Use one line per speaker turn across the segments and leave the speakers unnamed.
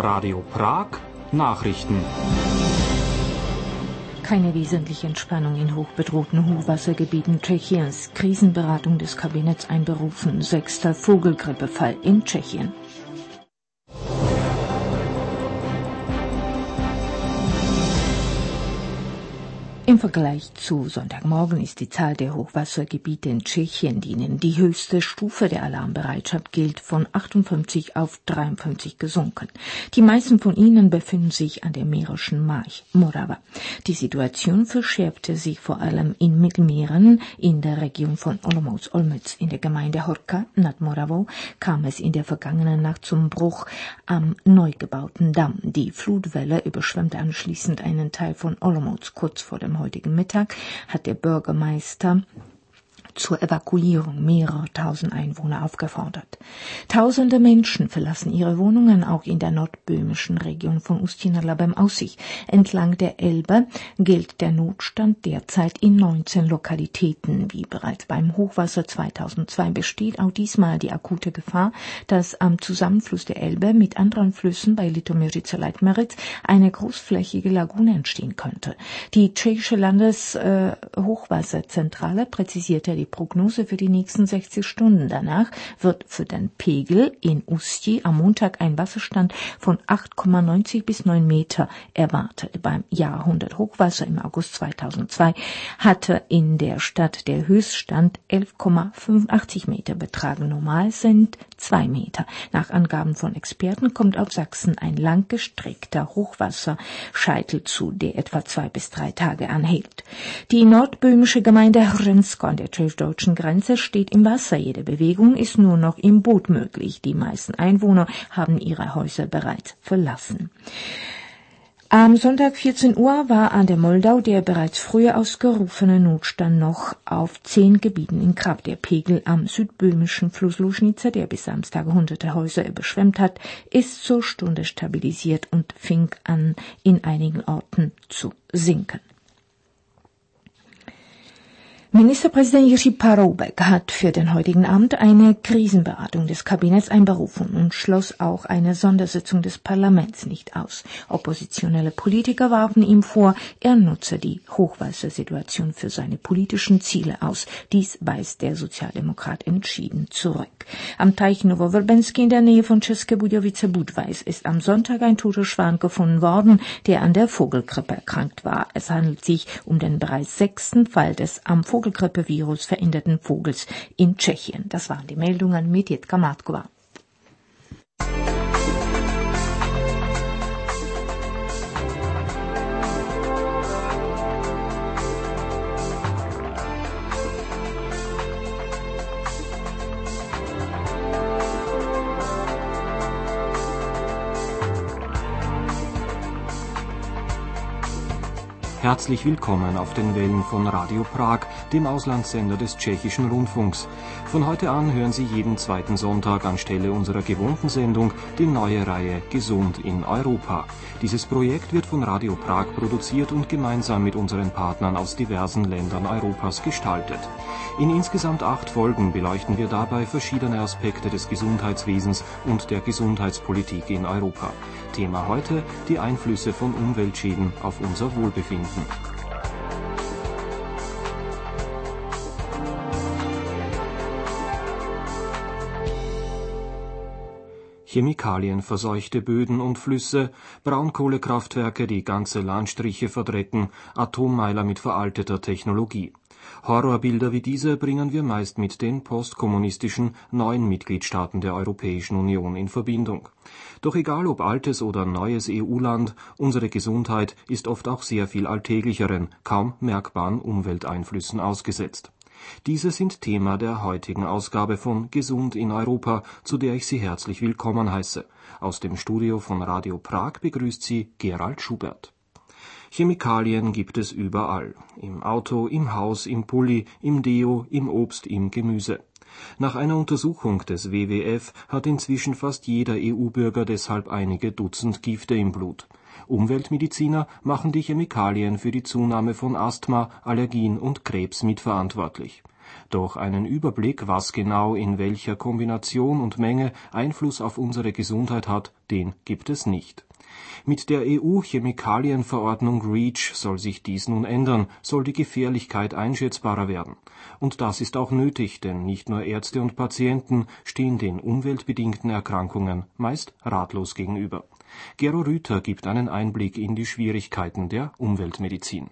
Radio Prag Nachrichten.
Keine wesentliche Entspannung in hochbedrohten Hochwassergebieten Tschechiens. Krisenberatung des Kabinetts einberufen. 6. Vogelgrippefall in Tschechien. Im Vergleich zu Sonntagmorgen ist die Zahl der Hochwassergebiete in Tschechien, die in die höchste Stufe der Alarmbereitschaft gilt, von 58 auf 53 gesunken. Die meisten von ihnen befinden sich an der mährischen March, Morava. Die Situation verschärfte sich vor allem in Mittelmähren. In der Region von Olomouc-Olmütz in der Gemeinde Horka nad Moravou kam es in der vergangenen Nacht zum Bruch am neu gebauten Damm. Die Flutwelle überschwemmte anschließend einen Teil von Olomouc. Kurz vor dem heutigen Mittag hat der Bürgermeister zur Evakuierung mehrerer tausend Einwohner aufgefordert. Tausende Menschen verlassen ihre Wohnungen, auch in der nordböhmischen Region von Ustí-nad-Labem Aussich. Entlang der Elbe gilt der Notstand derzeit in 19 Lokalitäten. Wie bereits beim Hochwasser 2002 besteht auch diesmal die akute Gefahr, dass am Zusammenfluss der Elbe mit anderen Flüssen bei Litoměřice-Leitmeritz eine großflächige Lagune entstehen könnte. Die tschechische Landeshochwasserzentrale präzisierte die Prognose für die nächsten 60 Stunden. Danach wird für den Pegel in Ústí am Montag ein Wasserstand von 8,90 bis 9 Meter erwartet. Beim Jahrhunderthochwasser im August 2002 hatte in der Stadt der Höchststand 11,85 Meter betragen. Normal sind 2 Meter. Nach Angaben von Experten kommt auf Sachsen ein langgestreckter Hochwasserscheitel zu, der etwa 2 bis 3 Tage anhält. Die nordböhmische Gemeinde Hřensko an der tschechisch-deutschen Grenze steht im Wasser. Jede Bewegung ist nur noch im Boot möglich. Die meisten Einwohner haben ihre Häuser bereits verlassen. Am Sonntag 14 Uhr war an der Moldau der bereits früher ausgerufene Notstand noch auf 10 Gebieten in Kraft. Der Pegel am südböhmischen Fluss Lužnica, der bis Samstag hunderte Häuser überschwemmt hat, ist zur Stunde stabilisiert und fing an, in einigen Orten zu sinken. Ministerpräsident Jiří Paroubek hat für den heutigen Abend eine Krisenberatung des Kabinetts einberufen und schloss auch eine Sondersitzung des Parlaments nicht aus. Oppositionelle Politiker warfen ihm vor, er nutze die Hochwassersituation für seine politischen Ziele aus. Dies weist der Sozialdemokrat entschieden zurück. Am Teich Novovrbenski in der Nähe von České Budějovice-Budweis ist am Sonntag ein toter Schwan gefunden worden, der an der Vogelgrippe erkrankt war. Es handelt sich um den bereits 6. Fall des am Vogelgrippevirus veränderten Vogels in Tschechien. Das waren die Meldungen mit Jitka Matkova.
Herzlich willkommen auf den Wellen von Radio Prag, dem Auslandssender des tschechischen Rundfunks. Von heute an hören Sie jeden zweiten Sonntag anstelle unserer gewohnten Sendung die neue Reihe Gesund in Europa. Dieses Projekt wird von Radio Prag produziert und gemeinsam mit unseren Partnern aus diversen Ländern Europas gestaltet. In insgesamt 8 Folgen beleuchten wir dabei verschiedene Aspekte des Gesundheitswesens und der Gesundheitspolitik in Europa. Thema heute: die Einflüsse von Umweltschäden auf unser Wohlbefinden. Chemikalien verseuchte Böden und Flüsse, Braunkohlekraftwerke, die ganze Landstriche verdrecken, Atommeiler mit veralteter Technologie. Horrorbilder wie diese bringen wir meist mit den postkommunistischen neuen Mitgliedstaaten der Europäischen Union in Verbindung. Doch egal ob altes oder neues EU-Land, unsere Gesundheit ist oft auch sehr viel alltäglicheren, kaum merkbaren Umwelteinflüssen ausgesetzt. Diese sind Thema der heutigen Ausgabe von Gesund in Europa, zu der ich Sie herzlich willkommen heiße. Aus dem Studio von Radio Prag begrüßt Sie Gerald Schubert. Chemikalien gibt es überall. Im Auto, im Haus, im Pulli, im Deo, im Obst, im Gemüse. Nach einer Untersuchung des WWF hat inzwischen fast jeder EU-Bürger deshalb einige Dutzend Gifte im Blut. Umweltmediziner machen die Chemikalien für die Zunahme von Asthma, Allergien und Krebs mitverantwortlich. Doch einen Überblick, was genau in welcher Kombination und Menge Einfluss auf unsere Gesundheit hat, den gibt es nicht. Mit der EU-Chemikalienverordnung REACH soll sich dies nun ändern, soll die Gefährlichkeit einschätzbarer werden. Und das ist auch nötig, denn nicht nur Ärzte und Patienten stehen den umweltbedingten Erkrankungen meist ratlos gegenüber. Gero Rüther gibt einen Einblick in die Schwierigkeiten der Umweltmedizin.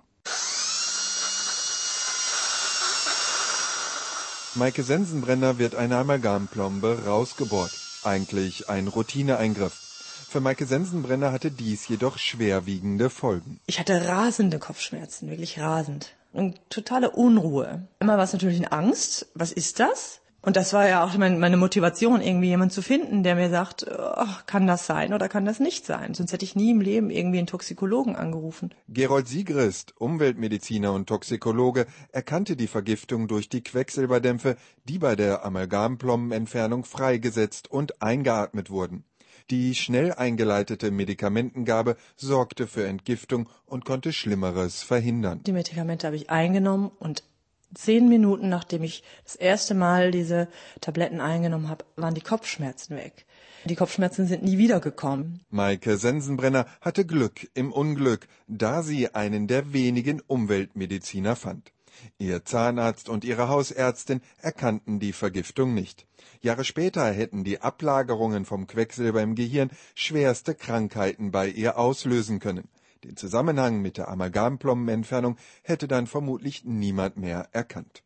Maike Sensenbrenner wird eine Amalgamplombe rausgebohrt. Eigentlich ein Routineeingriff. Für Maike Sensenbrenner hatte dies jedoch schwerwiegende Folgen.
Ich hatte rasende Kopfschmerzen, wirklich rasend. Und totale Unruhe. Immer war es natürlich eine Angst. Was ist das? Und das war ja auch meine Motivation, irgendwie jemanden zu finden, der mir sagt, oh, kann das sein oder kann das nicht sein? Sonst hätte ich nie im Leben irgendwie einen Toxikologen angerufen.
Gerold Siegrist, Umweltmediziner und Toxikologe, erkannte die Vergiftung durch die Quecksilberdämpfe, die bei der Amalgamplombenentfernung freigesetzt und eingeatmet wurden. Die schnell eingeleitete Medikamentengabe sorgte für Entgiftung und konnte Schlimmeres verhindern.
Die Medikamente habe ich eingenommen und 10 Minuten, nachdem ich das erste Mal diese Tabletten eingenommen habe, waren die Kopfschmerzen weg. Die Kopfschmerzen sind nie wiedergekommen.
Maike Sensenbrenner hatte Glück im Unglück, da sie einen der wenigen Umweltmediziner fand. Ihr Zahnarzt und ihre Hausärztin erkannten die Vergiftung nicht. Jahre später hätten die Ablagerungen vom Quecksilber im Gehirn schwerste Krankheiten bei ihr auslösen können. Den Zusammenhang mit der Amalgamplombenentfernung hätte dann vermutlich niemand mehr erkannt.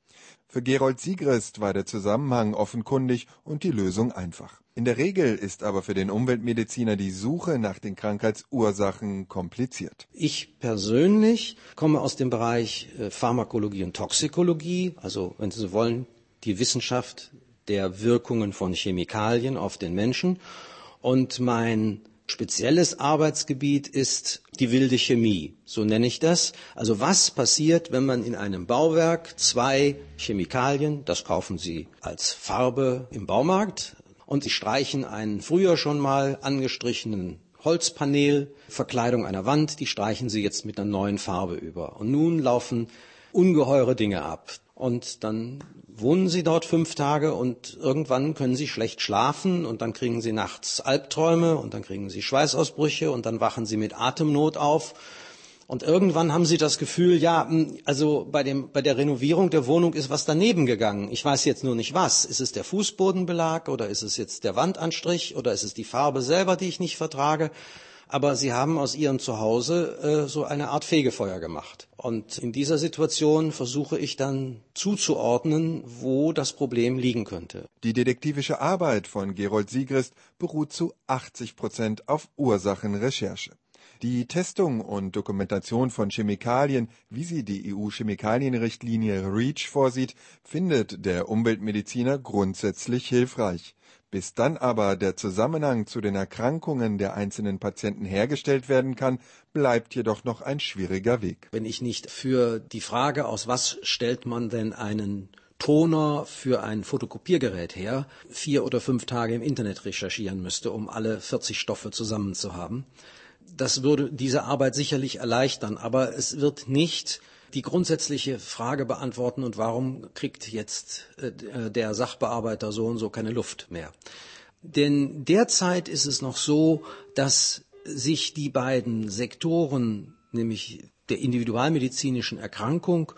Für Gerold Siegrist war der Zusammenhang offenkundig und die Lösung einfach. In der Regel ist aber für den Umweltmediziner die Suche nach den Krankheitsursachen kompliziert.
Ich persönlich komme aus dem Bereich Pharmakologie und Toxikologie, also wenn Sie so wollen, die Wissenschaft der Wirkungen von Chemikalien auf den Menschen. Und mein spezielles Arbeitsgebiet ist die wilde Chemie, so nenne ich das. Also was passiert, wenn man in einem Bauwerk 2 Chemikalien, das kaufen Sie als Farbe im Baumarkt, und Sie streichen einen früher schon mal angestrichenen Holzpanel, Verkleidung einer Wand, die streichen Sie jetzt mit einer neuen Farbe über. Und nun laufen ungeheure Dinge ab. Und dann wohnen Sie dort 5 Tage und irgendwann können Sie schlecht schlafen und dann kriegen Sie nachts Albträume und dann kriegen Sie Schweißausbrüche und dann wachen Sie mit Atemnot auf. Und irgendwann haben Sie das Gefühl, ja, also bei der Renovierung der Wohnung ist was daneben gegangen. Ich weiß jetzt nur nicht was. Ist es der Fußbodenbelag oder ist es jetzt der Wandanstrich oder ist es die Farbe selber, die ich nicht vertrage? Aber Sie haben aus Ihrem Zuhause so eine Art Fegefeuer gemacht. Und in dieser Situation versuche ich dann zuzuordnen, wo das Problem liegen könnte.
Die detektivische Arbeit von Gerold Siegrist beruht zu 80% auf Ursachenrecherche. Die Testung und Dokumentation von Chemikalien, wie sie die EU-Chemikalienrichtlinie REACH vorsieht, findet der Umweltmediziner grundsätzlich hilfreich. Bis dann aber der Zusammenhang zu den Erkrankungen der einzelnen Patienten hergestellt werden kann, bleibt jedoch noch ein schwieriger Weg.
Wenn ich nicht für die Frage, aus was stellt man denn einen Toner für ein Fotokopiergerät her, 4 oder 5 Tage im Internet recherchieren müsste, um alle 40 Stoffe zusammen zu haben. Das würde diese Arbeit sicherlich erleichtern, aber es wird nicht die grundsätzliche Frage beantworten, und warum kriegt jetzt der Sachbearbeiter so und so keine Luft mehr. Denn derzeit ist es noch so, dass sich die beiden Sektoren, nämlich der individualmedizinischen Erkrankung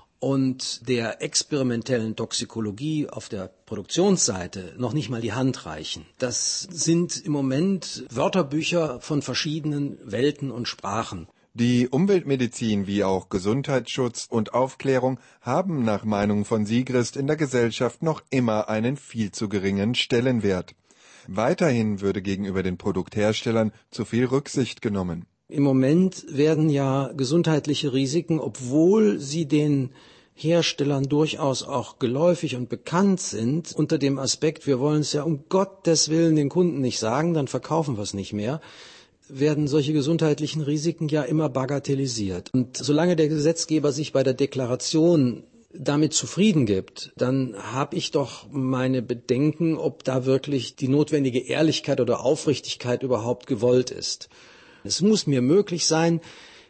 und der experimentellen Toxikologie auf der Produktionsseite noch nicht mal die Hand reichen. Das sind im Moment Wörterbücher von verschiedenen Welten und Sprachen.
Die Umweltmedizin wie auch Gesundheitsschutz und Aufklärung haben nach Meinung von Siegrist in der Gesellschaft noch immer einen viel zu geringen Stellenwert. Weiterhin würde gegenüber den Produktherstellern zu viel Rücksicht genommen.
Im Moment werden ja gesundheitliche Risiken, obwohl sie den Herstellern durchaus auch geläufig und bekannt sind, unter dem Aspekt, wir wollen es ja um Gottes Willen den Kunden nicht sagen, dann verkaufen wir es nicht mehr, werden solche gesundheitlichen Risiken ja immer bagatellisiert. Und solange der Gesetzgeber sich bei der Deklaration damit zufrieden gibt, dann habe ich doch meine Bedenken, ob da wirklich die notwendige Ehrlichkeit oder Aufrichtigkeit überhaupt gewollt ist. Es muss mir möglich sein,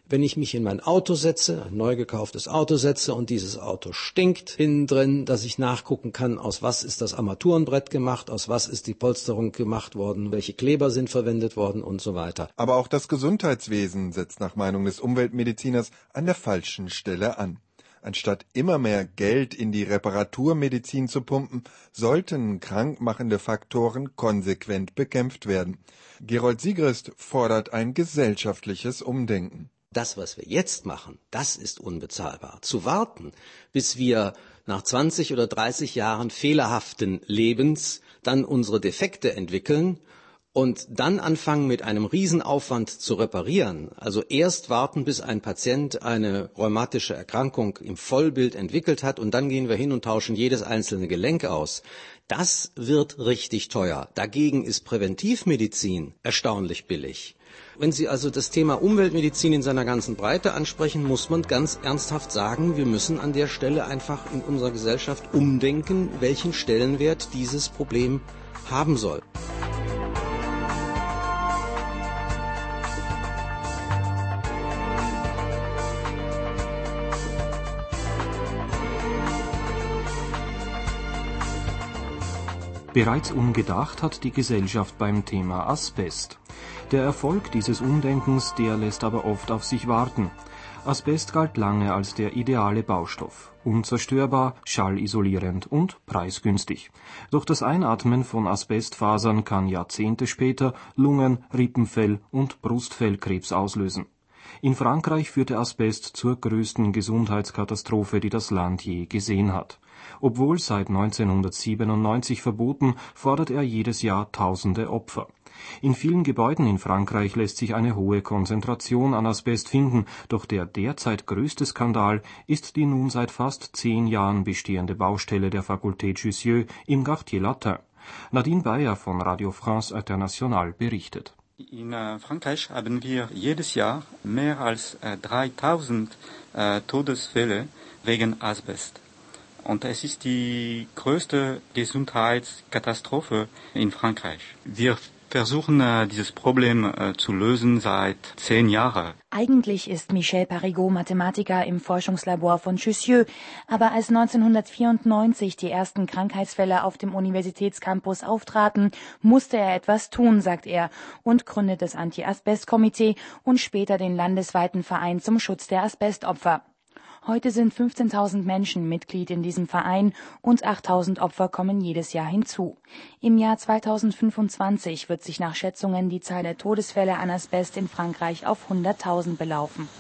Wenn ich mich in mein Auto setze, ein neu gekauftes Auto setze und dieses Auto stinkt innen drin, dass ich nachgucken kann, aus was ist das Armaturenbrett gemacht, aus was ist die Polsterung gemacht worden, welche Kleber sind verwendet worden und so weiter.
Aber auch das Gesundheitswesen setzt nach Meinung des Umweltmediziners an der falschen Stelle an. Anstatt immer mehr Geld in die Reparaturmedizin zu pumpen, sollten krankmachende Faktoren konsequent bekämpft werden. Gerold Siegrist fordert ein gesellschaftliches Umdenken.
Das, was wir jetzt machen, das ist unbezahlbar. Zu warten, bis wir nach 20 oder 30 Jahren fehlerhaften Lebens dann unsere Defekte entwickeln und dann anfangen mit einem Riesenaufwand zu reparieren, also erst warten, bis ein Patient eine rheumatische Erkrankung im Vollbild entwickelt hat und dann gehen wir hin und tauschen jedes einzelne Gelenk aus. Das wird richtig teuer. Dagegen ist Präventivmedizin erstaunlich billig. Wenn Sie also das Thema Umweltmedizin in seiner ganzen Breite ansprechen, muss man ganz ernsthaft sagen, wir müssen an der Stelle einfach in unserer Gesellschaft umdenken, welchen Stellenwert dieses Problem haben soll.
Bereits umgedacht hat die Gesellschaft beim Thema Asbest. Der Erfolg dieses Umdenkens, der lässt aber oft auf sich warten. Asbest galt lange als der ideale Baustoff. Unzerstörbar, schallisolierend und preisgünstig. Doch das Einatmen von Asbestfasern kann Jahrzehnte später Lungen-, Rippenfell- und Brustfellkrebs auslösen. In Frankreich führte Asbest zur größten Gesundheitskatastrophe, die das Land je gesehen hat. Obwohl seit 1997 verboten, fordert er jedes Jahr tausende Opfer. In vielen Gebäuden in Frankreich lässt sich eine hohe Konzentration an Asbest finden, doch der derzeit größte Skandal ist die nun seit fast 10 Jahren bestehende Baustelle der Fakultät Jussieu im Quartier Latin. Nadine Bayer von Radio France International berichtet.
In Frankreich haben wir jedes Jahr mehr als 3000 Todesfälle wegen Asbest. Und es ist die größte Gesundheitskatastrophe in Frankreich. Wir versuchen, dieses Problem zu lösen seit 10 Jahren.
Eigentlich ist Michel Parigot Mathematiker im Forschungslabor von Jussieu. Aber als 1994 die ersten Krankheitsfälle auf dem Universitätscampus auftraten, musste er etwas tun, sagt er, und gründet das Anti-Asbest-Komitee und später den landesweiten Verein zum Schutz der Asbestopfer. Heute sind 15.000 Menschen Mitglied in diesem Verein und 8.000 Opfer kommen jedes Jahr hinzu. Im Jahr 2025 wird sich nach Schätzungen die Zahl der Todesfälle an Asbest in Frankreich auf 100.000 belaufen.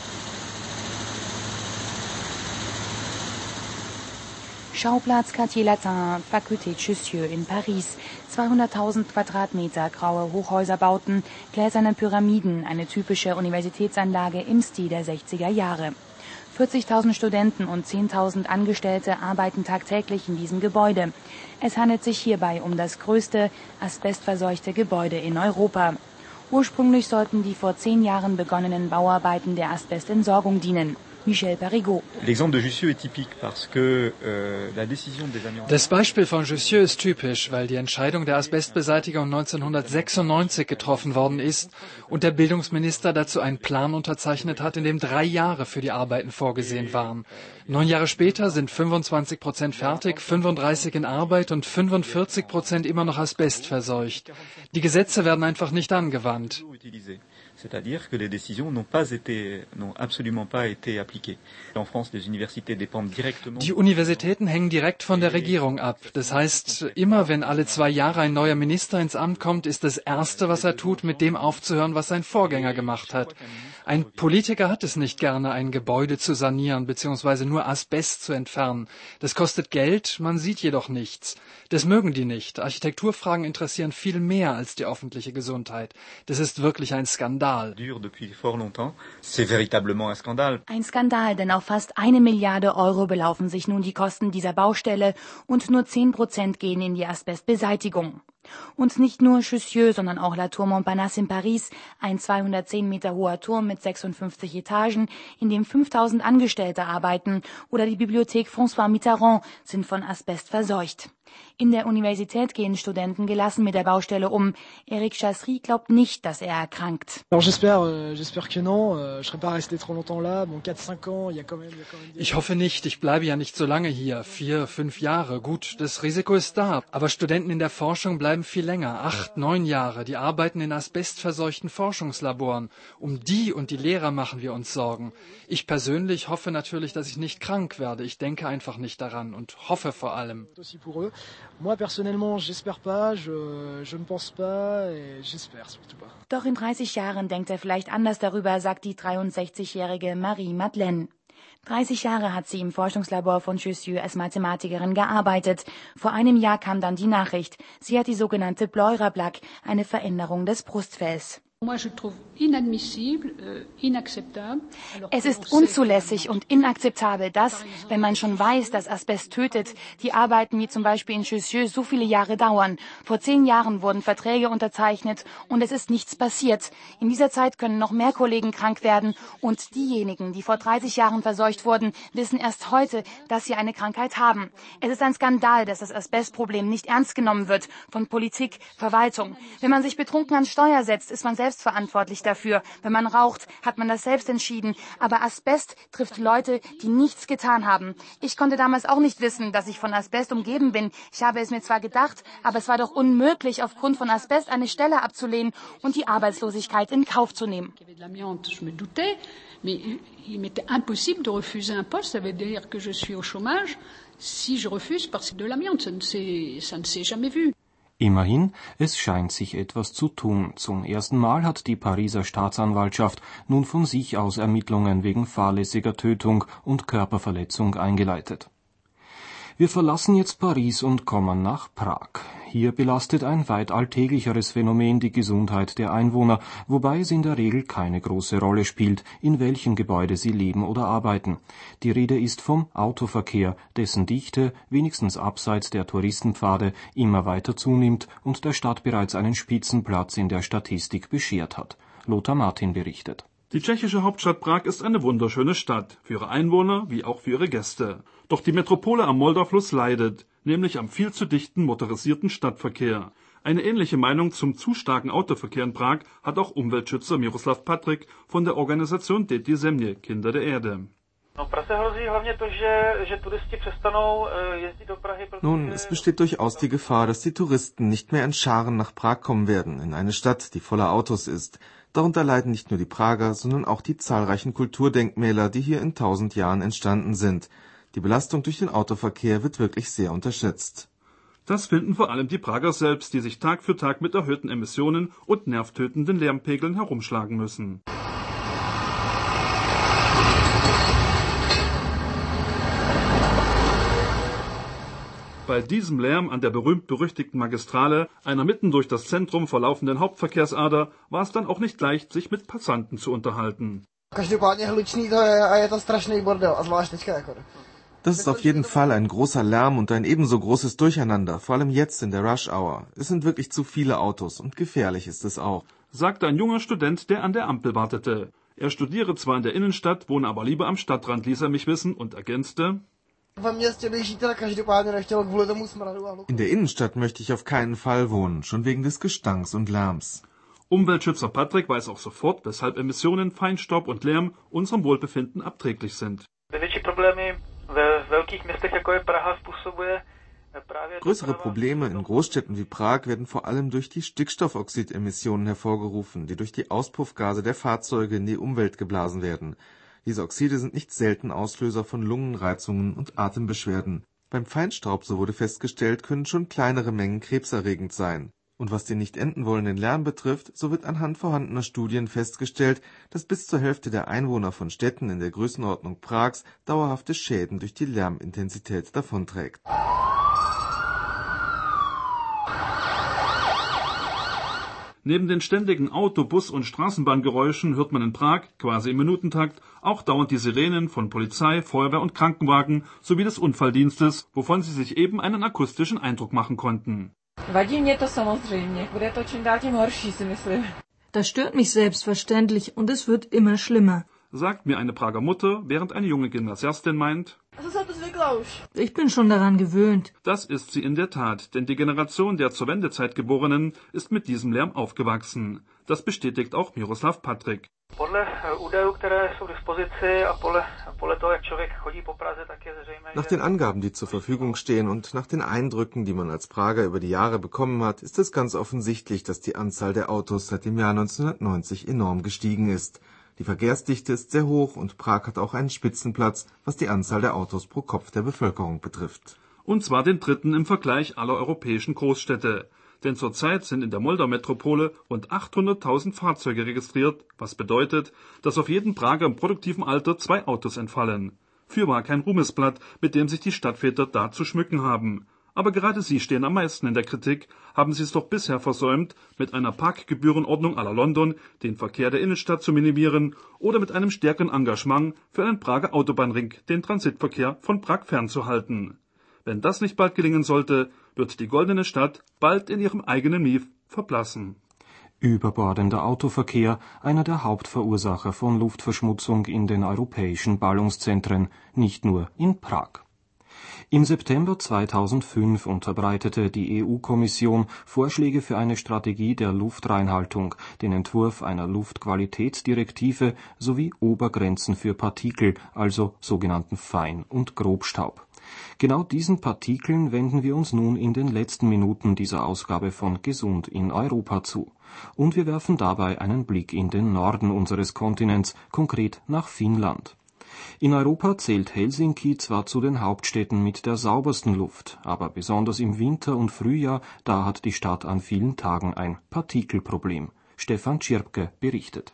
Schauplatz Quartier Latin, Fakultät Jussieu in Paris. 200.000 Quadratmeter graue Hochhäuserbauten, gläserne Pyramiden, eine typische Universitätsanlage im Stil der 60er Jahre. 40.000 Studenten und 10.000 Angestellte arbeiten tagtäglich in diesem Gebäude. Es handelt sich hierbei um das größte asbestverseuchte Gebäude in Europa. Ursprünglich sollten die vor 10 Jahren begonnenen Bauarbeiten der Asbestentsorgung dienen. Michel Parigot.
Das Beispiel von Jussieu ist typisch, weil die Entscheidung der Asbestbeseitigung 1996 getroffen worden ist und der Bildungsminister dazu einen Plan unterzeichnet hat, in dem 3 Jahre für die Arbeiten vorgesehen waren. 9 Jahre später sind 25% fertig, 35 in Arbeit und 45% immer noch asbestverseucht. Die Gesetze werden einfach nicht angewandt.
C'est-à-dire que les décisions n'ont absolument pas été appliquées. En France, les universités dépendent directement.
Die Universitäten hängen direkt von der Regierung ab. Das heißt, immer wenn alle 2 Jahre ein neuer Minister ins Amt kommt, ist das Erste, was er tut, mit dem aufzuhören, was sein Vorgänger gemacht hat. Ein Politiker hat es nicht gerne, ein Gebäude zu sanieren bzw. nur Asbest zu entfernen. Das kostet Geld, man sieht jedoch nichts. Das mögen die nicht. Architekturfragen interessieren viel mehr als die öffentliche Gesundheit. Das ist wirklich ein Skandal.
Ein Skandal, denn auf fast 1 Milliarde Euro belaufen sich nun die Kosten dieser Baustelle und nur 10% gehen in die Asbestbeseitigung. Und nicht nur Jussieu, sondern auch La Tour Montparnasse in Paris, ein 210 Meter hoher Turm mit 56 Etagen, in dem 5.000 Angestellte arbeiten, oder die Bibliothek François Mitterrand sind von Asbest verseucht. In der Universität gehen Studenten gelassen mit der Baustelle um. Eric Chassery glaubt nicht, dass er erkrankt.
J'espère que non. Je serai pas resté trop longtemps là. Bon, 4-5 ans, il y a quand même.
Ich hoffe nicht, ich bleibe ja nicht so lange hier. 4-5 Jahre. Gut, das Risiko ist da. Aber Studenten in der Forschung bleiben viel länger. 8-9 Jahre. Die arbeiten in asbestverseuchten Forschungslaboren. Um die und die Lehrer machen wir uns Sorgen. Ich persönlich hoffe natürlich, dass ich nicht krank werde. Ich denke einfach nicht daran und hoffe vor allem.
Moi personnellement, j'espère pas, je ne pense pas et j'espère surtout pas.
Doch in 30 Jahren denkt er vielleicht anders darüber, sagt die 63-jährige Marie-Madeleine. 30 Jahre hat sie im Forschungslabor von Jussieu als Mathematikerin gearbeitet. Vor einem Jahr kam dann die Nachricht. Sie hat die sogenannte Pleuraplaque, eine Veränderung des Brustfells. Es ist unzulässig und inakzeptabel, dass, wenn man schon weiß, dass Asbest tötet, die Arbeiten wie zum Beispiel in Jussieu so viele Jahre dauern. Vor 10 Jahren wurden Verträge unterzeichnet und es ist nichts passiert. In dieser Zeit können noch mehr Kollegen krank werden und diejenigen, die vor 30 Jahren verseucht wurden, wissen erst heute, dass sie eine Krankheit haben. Es ist ein Skandal, dass das Asbestproblem nicht ernst genommen wird von Politik, Verwaltung. Wenn man sich betrunken ans Steuer setzt, ist man selbst verantwortlich dafür. Wenn man raucht, hat man das selbst entschieden. Aber Asbest trifft Leute, die nichts getan haben. Ich konnte damals auch nicht wissen, dass ich von Asbest umgeben bin. Ich habe es mir zwar gedacht, aber es war doch unmöglich, aufgrund von Asbest eine Stelle abzulehnen und die Arbeitslosigkeit in Kauf zu nehmen.
Mais il m'était impossible de refuser un poste. Ça veut dire que je suis au chômage si je refuse parce que de l'amiante. Ça ne s'est jamais vu.
Immerhin, es scheint sich etwas zu tun. Zum ersten Mal hat die Pariser Staatsanwaltschaft nun von sich aus Ermittlungen wegen fahrlässiger Tötung und Körperverletzung eingeleitet. Wir verlassen jetzt Paris und kommen nach Prag. Hier belastet ein weit alltäglicheres Phänomen die Gesundheit der Einwohner, wobei es in der Regel keine große Rolle spielt, in welchem Gebäude sie leben oder arbeiten. Die Rede ist vom Autoverkehr, dessen Dichte, wenigstens abseits der Touristenpfade, immer weiter zunimmt und der Stadt bereits einen Spitzenplatz in der Statistik beschert hat. Lothar Martin berichtet.
Die tschechische Hauptstadt Prag ist eine wunderschöne Stadt, für ihre Einwohner wie auch für ihre Gäste. Doch die Metropole am Moldau-Fluss leidet, nämlich am viel zu dichten motorisierten Stadtverkehr. Eine ähnliche Meinung zum zu starken Autoverkehr in Prag hat auch Umweltschützer Miroslav Patrik von der Organisation Děti země, Kinder der Erde.
Nun, es besteht durchaus die Gefahr, dass die Touristen nicht mehr in Scharen nach Prag kommen werden, in eine Stadt, die voller Autos ist. Darunter leiden nicht nur die Prager, sondern auch die zahlreichen Kulturdenkmäler, die hier in 1000 Jahren entstanden sind. Die Belastung durch den Autoverkehr wird wirklich sehr unterschätzt.
Das finden vor allem die Prager selbst, die sich Tag für Tag mit erhöhten Emissionen und nervtötenden Lärmpegeln herumschlagen müssen. Bei diesem Lärm an der berühmt-berüchtigten Magistrale, einer mitten durch das Zentrum verlaufenden Hauptverkehrsader, war es dann auch nicht leicht, sich mit Passanten zu unterhalten.
Das ist auf jeden Fall ein großer Lärm und ein ebenso großes Durcheinander, vor allem jetzt in der Rush Hour. Es sind wirklich zu viele Autos und gefährlich ist es auch,
sagte ein junger Student, der an der Ampel wartete. Er studiere zwar in der Innenstadt, wohne aber lieber am Stadtrand, ließ er mich wissen und ergänzte:
In der Innenstadt möchte ich auf keinen Fall wohnen, schon wegen des Gestanks und Lärms.
Umweltschützer Patrik weiß auch sofort, weshalb Emissionen, Feinstaub und Lärm unserem Wohlbefinden abträglich sind.
Größere Probleme in Großstädten wie Prag werden vor allem durch die Stickstoffoxidemissionen hervorgerufen, die durch die Auspuffgase der Fahrzeuge in die Umwelt geblasen werden. Diese Oxide sind nicht selten Auslöser von Lungenreizungen und Atembeschwerden. Beim Feinstaub, so wurde festgestellt, können schon kleinere Mengen krebserregend sein. Und was den nicht enden wollenden Lärm betrifft, so wird anhand vorhandener Studien festgestellt, dass bis zur Hälfte der Einwohner von Städten in der Größenordnung Prags dauerhafte Schäden durch die Lärmintensität davonträgt.
Neben den ständigen Auto-, Bus- und Straßenbahngeräuschen hört man in Prag, quasi im Minutentakt, auch dauernd die Sirenen von Polizei, Feuerwehr und Krankenwagen sowie des Unfalldienstes, wovon sie sich eben einen akustischen Eindruck machen konnten.
Das stört mich selbstverständlich und es wird immer schlimmer,
sagt mir eine Prager Mutter, während eine junge Gymnasiastin meint:
Ich bin schon daran gewöhnt.
Das ist sie in der Tat, denn die Generation der zur Wendezeit Geborenen ist mit diesem Lärm aufgewachsen. Das bestätigt auch Miroslav Patrik.
Nach den Angaben, die zur Verfügung stehen und nach den Eindrücken, die man als Prager über die Jahre bekommen hat, ist es ganz offensichtlich, dass die Anzahl der Autos seit dem Jahr 1990 enorm gestiegen ist. Die Verkehrsdichte ist sehr hoch und Prag hat auch einen Spitzenplatz, was die Anzahl der Autos pro Kopf der Bevölkerung betrifft.
Und zwar den dritten im Vergleich aller europäischen Großstädte. Denn zurzeit sind in der Moldau-Metropole rund 800.000 Fahrzeuge registriert, was bedeutet, dass auf jeden Prager im produktiven Alter 2 Autos entfallen. Fürwahr kein Ruhmesblatt, mit dem sich die Stadtväter da zu schmücken haben. Aber gerade sie stehen am meisten in der Kritik, haben sie es doch bisher versäumt, mit einer Parkgebührenordnung à la London den Verkehr der Innenstadt zu minimieren oder mit einem stärkeren Engagement für einen Prager Autobahnring den Transitverkehr von Prag fernzuhalten. Wenn das nicht bald gelingen sollte, wird die Goldene Stadt bald in ihrem eigenen Mief verblassen.
Überbordender Autoverkehr, einer der Hauptverursacher von Luftverschmutzung in den europäischen Ballungszentren, nicht nur in Prag. Im September 2005 unterbreitete die EU-Kommission Vorschläge für eine Strategie der Luftreinhaltung, den Entwurf einer Luftqualitätsdirektive sowie Obergrenzen für Partikel, also sogenannten Fein- und Grobstaub. Genau diesen Partikeln wenden wir uns nun in den letzten Minuten dieser Ausgabe von Gesund in Europa zu. Und wir werfen dabei einen Blick in den Norden unseres Kontinents, konkret nach Finnland. In Europa zählt Helsinki zwar zu den Hauptstädten mit der saubersten Luft, aber besonders im Winter und Frühjahr, da hat die Stadt an vielen Tagen ein Partikelproblem. Stefan Tschirpke berichtet.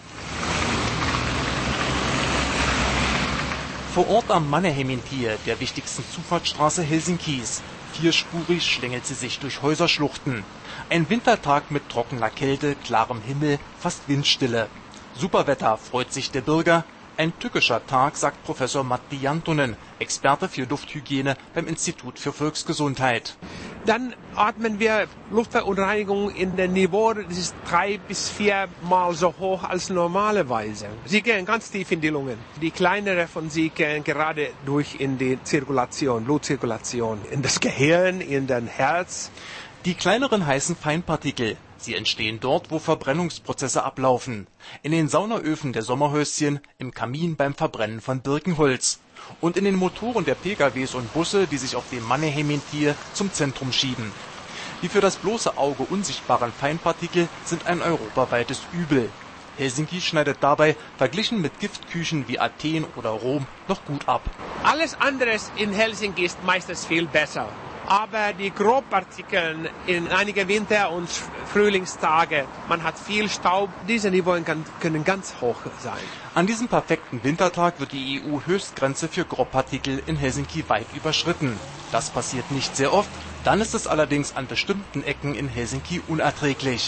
Vor Ort am Mannerheimintie, der wichtigsten Zufahrtsstraße Helsinkis. Vierspurig schlängelt sie sich durch Häuserschluchten. Ein Wintertag mit trockener Kälte, klarem Himmel, fast Windstille. Superwetter, freut sich der Bürger. Ein tückischer Tag, sagt Professor Matti Jantunen, Experte für Lufthygiene beim Institut für Volksgesundheit.
Dann atmen wir Luftverunreinigung in dem Niveau, das ist 3 bis 4 Mal so hoch als normalerweise. Sie gehen ganz tief in die Lungen. Die kleinere von sie gehen gerade durch in die Zirkulation, Blutzirkulation, in das Gehirn, in den Herz.
Die kleineren heißen Feinpartikel. Sie entstehen dort, wo Verbrennungsprozesse ablaufen. In den Saunaöfen der Sommerhäuschen, im Kamin beim Verbrennen von Birkenholz. Und in den Motoren der PKWs und Busse, die sich auf dem Mannerheimintie zum Zentrum schieben. Die für das bloße Auge unsichtbaren Feinpartikel sind ein europaweites Übel. Helsinki schneidet dabei, verglichen mit Giftküchen wie Athen oder Rom, noch gut ab.
Alles andere in Helsinki ist meistens viel besser. Aber die Grobpartikel in einigen Winter- und Frühlingstage, man hat viel Staub, diese Niveaus können ganz hoch sein.
An diesem perfekten Wintertag wird die EU-Höchstgrenze für Grobpartikel in Helsinki weit überschritten. Das passiert nicht sehr oft, dann ist es allerdings an bestimmten Ecken in Helsinki unerträglich.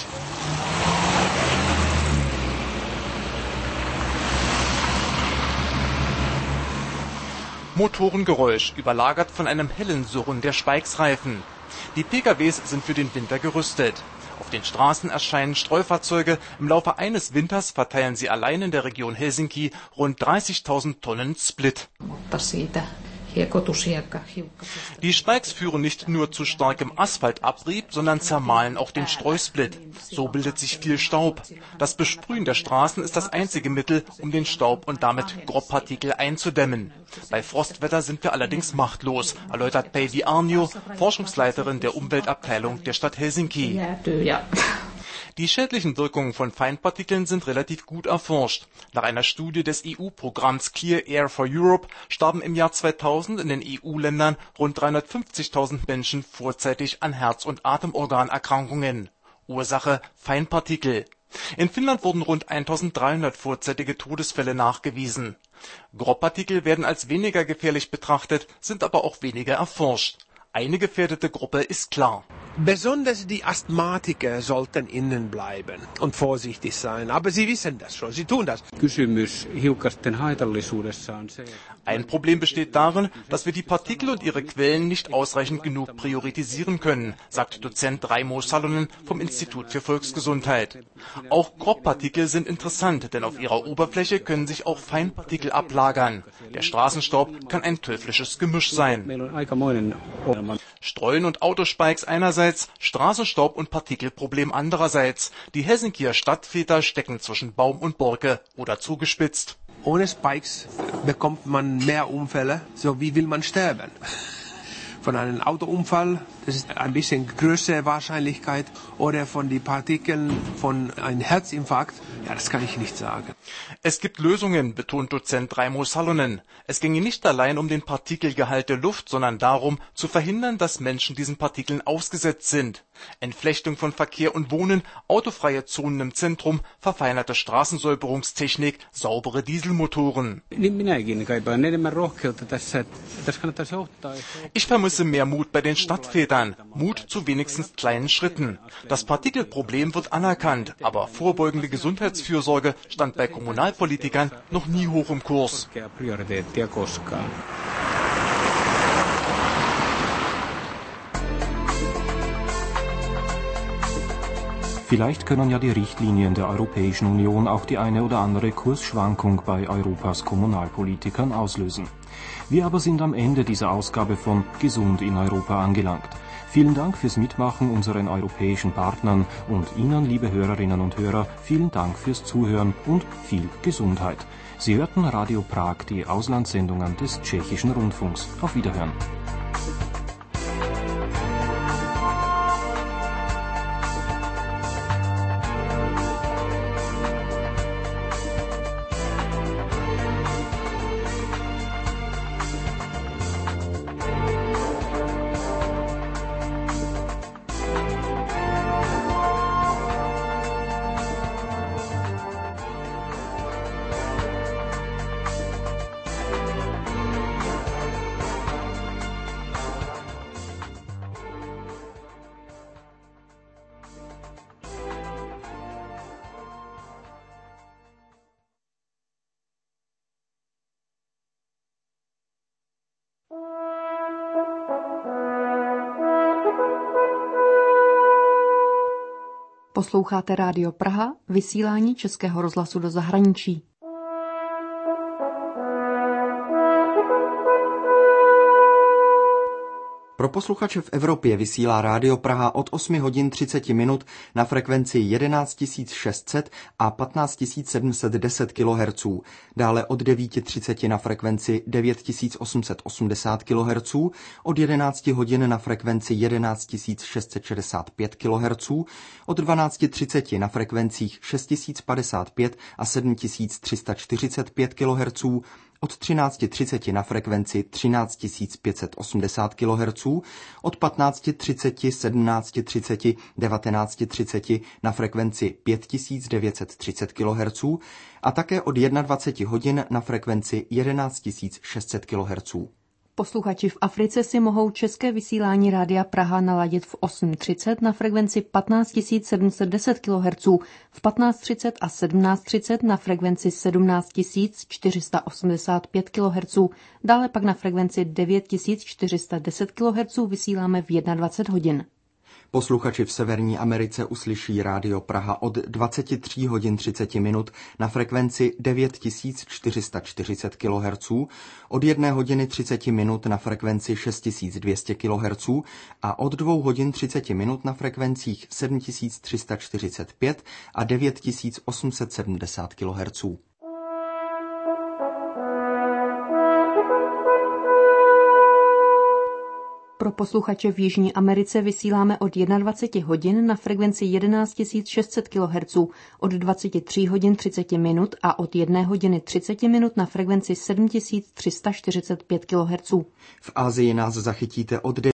Motorengeräusch, überlagert von einem hellen Surren der Speichsreifen. Die PKWs sind für den Winter gerüstet. Auf den Straßen erscheinen Streufahrzeuge. Im Laufe eines Winters verteilen sie allein in der Region Helsinki rund 30.000 Tonnen Split. Die Spikes führen nicht nur zu starkem Asphaltabrieb, sondern zermahlen auch den Streusplit. So bildet sich viel Staub. Das Besprühen der Straßen ist das einzige Mittel, um den Staub und damit Grobpartikel einzudämmen. Bei Frostwetter sind wir allerdings machtlos, erläutert Päivi Arnio, Forschungsleiterin der Umweltabteilung der Stadt Helsinki. Die schädlichen Wirkungen von Feinpartikeln sind relativ gut erforscht. Nach einer Studie des EU-Programms Clear Air for Europe starben im Jahr 2000 in den EU-Ländern rund 350.000 Menschen vorzeitig an Herz- und Atemorganerkrankungen. Ursache Feinpartikel. In Finnland wurden rund 1.300 vorzeitige Todesfälle nachgewiesen. Grobpartikel werden als weniger gefährlich betrachtet, sind aber auch weniger erforscht. Eine gefährdete Gruppe ist klar.
Besonders die Asthmatiker sollten innen bleiben und vorsichtig sein. Aber Sie wissen das schon, Sie tun das.
Ein Problem besteht darin, dass wir die Partikel und ihre Quellen nicht ausreichend genug priorisieren können, sagt Dozent Raimo Salonen vom Institut für Volksgesundheit. Auch Grobpartikel sind interessant, denn auf ihrer Oberfläche können sich auch Feinpartikel ablagern. Der Straßenstaub kann ein teuflisches Gemisch sein. Streuen und Autospikes einerseits, Straßenstaub und Partikelproblem andererseits. Die Helsinkier Stadtväter stecken zwischen Baum und Borke oder zugespitzt.
Ohne Spikes bekommt man mehr Unfälle. So, wie will man sterben? Von einem Autounfall, das ist ein bisschen größere Wahrscheinlichkeit, oder von den Partikeln von einem Herzinfarkt, ja, das kann ich nicht sagen.
Es gibt Lösungen, betont Dozent Raimo Salonen. Es ginge nicht allein um den Partikelgehalt der Luft, sondern darum, zu verhindern, dass Menschen diesen Partikeln ausgesetzt sind. Entflechtung von Verkehr und Wohnen, autofreie Zonen im Zentrum, verfeinerte Straßensäuberungstechnik, saubere Dieselmotoren. Ich vermisse mehr Mut bei den Stadtvätern, Mut zu wenigstens kleinen Schritten. Das Partikelproblem wird anerkannt, aber vorbeugende Gesundheitsfürsorge stand bei Kommunalpolitikern noch nie hoch im Kurs.
Vielleicht können ja die Richtlinien der Europäischen Union auch die eine oder andere Kursschwankung bei Europas Kommunalpolitikern auslösen. Wir aber sind am Ende dieser Ausgabe von Gesund in Europa angelangt. Vielen Dank fürs Mitmachen unseren europäischen Partnern und Ihnen, liebe Hörerinnen und Hörer, vielen Dank fürs Zuhören und viel Gesundheit. Sie hörten Radio Prag, die Auslandssendungen des Tschechischen Rundfunks. Auf Wiederhören.
Posloucháte Rádio Praha, vysílání Českého rozhlasu do zahraničí.
Pro posluchače v Evropě vysílá Rádio Praha od 8 hodin 30 minut na frekvenci 11 600 a 15 710 kHz, dále od 9:30 na frekvenci 9 880 kHz, od 11 hodin na frekvenci 11 665 kHz, od 12:30 na frekvencích 6055 a 7345 kHz, od 13:30 na frekvenci 13 580 kHz, od 15:30, 17:30, 19:30 na frekvenci 5930 kHz a také od 21 hodin na frekvenci 11 600 kHz.
Posluchači v Africe si mohou české vysílání Rádia Praha naladit v 8:30 na frekvenci 15 710 kHz, v 15:30 a 17:30 na frekvenci 17 485 kHz, dále pak na frekvenci 9 410 kHz vysíláme v 21 hodin.
Posluchači v Severní Americe uslyší Rádio Praha od 23 hodin 30 minut na frekvenci 9440 kHz, od 1 hodiny 30 minut na frekvenci 6200 kHz a od 2 hodin 30 minut na frekvencích 7345 a 9870 kHz.
Pro posluchače v Jižní Americe vysíláme od 21 hodin na frekvenci 11 600 kHz, od 23 hodin 30 minut a od 1 hodiny 30 minut na frekvenci 7345 kHz.
V Asii nás zachytíte od